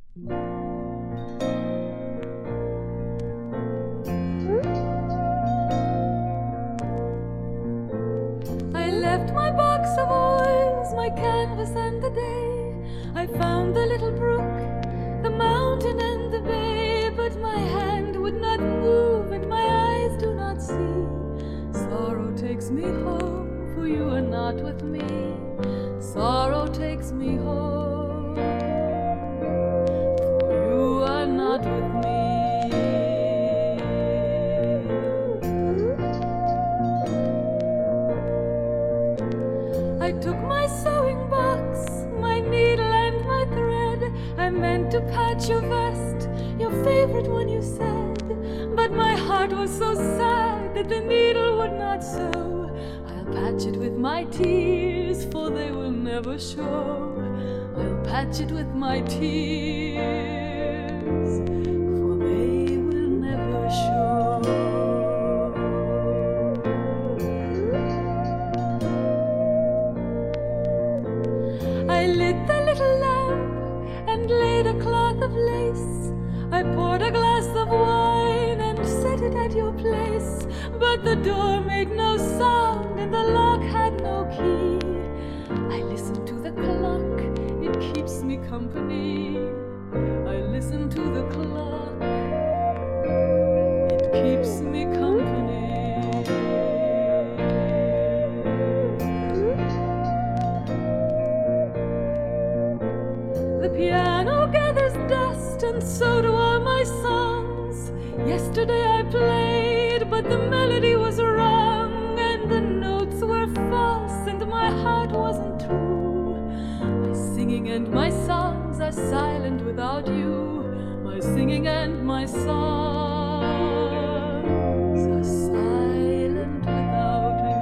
I left my box of oils, my canvas and the day. I found the little brook, the mountain and the bay, but my hand would not move and my eyes do not see. Sorrow takes me home, for you are not with me. Sorrow takes me home, for you are not with me. I took my sewing box, my needle and my thread. I meant to patch your vest, your favorite one you said. But my heart was so sad that the needle would not sew. I'll patch it with my tears, for they will never show. I'll patch it with my tears, for they will never show. I lit the little lamp and laid a cloth of lace. I poured a glass of wine and set it at your place. But the door made no sound and the lock had no key. I listen to the clock, it keeps me company. I listen to the clock, it keeps me company. The piano gathers dust, and so do all my songs. Yesterday I played, but the melody was wrong, and the notes were false, and my heart wasn't true. My singing and my songs are silent without you. My singing and my songs are silent without you.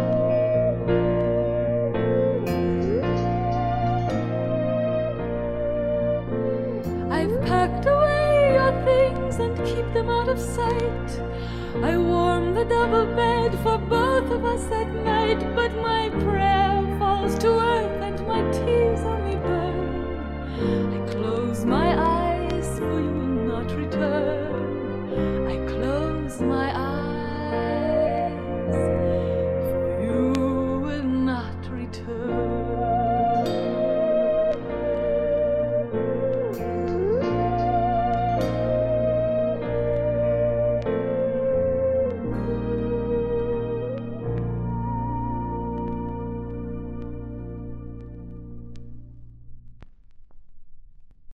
I've packed away your things and keep them out of sight. I warm the double bed for both of us at night, but my prayer falls to earth and my tears only burn. I close my eyes, for you will not return. I close my